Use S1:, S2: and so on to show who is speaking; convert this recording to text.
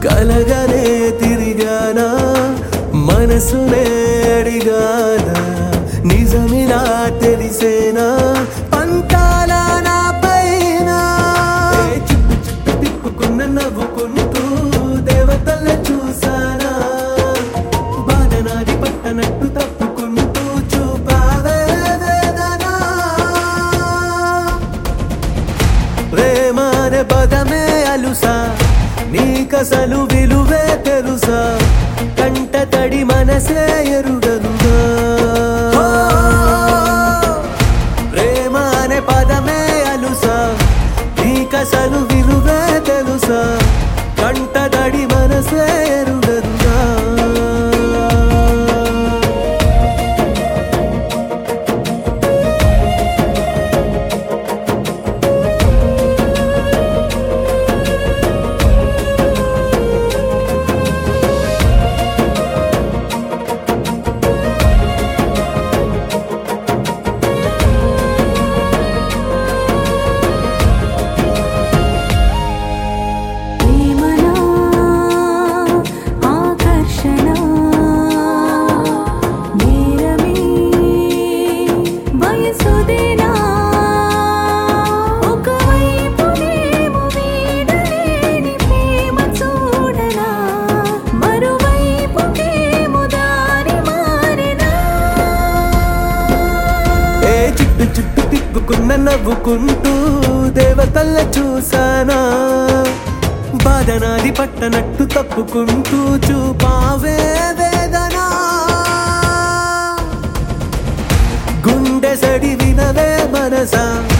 S1: కలగనే తిరిగానా మనసునే అడిగానా నిజమిలా తెలిసేనా పంతాల నా పైన చుట్టు చుట్టు తిప్పుకున్న నవ్వుకుంటూ దేవతల చూసానా బాధ నాది పట్టనట్టు తప్పుకుంటూ చూపావే వేదనా ప్రేమ అనే పదమే అలుసా నీకసలు విలువే తెలుసా కంట తడి మనసే ఎరుగనుగా ప్రేమ అనే పదమే అలుసా నీకసలు విలువే తెలుసా కంట తడి మనసే ఎరుగనుగా చుట్టు తిప్పుకున్న నవ్వుకుంటూ దేవతల్ల చూసానా బాధ నాది పట్టనట్టు తప్పుకుంటూ చూపావే వేదనా గుండె సడి వినవే మనసా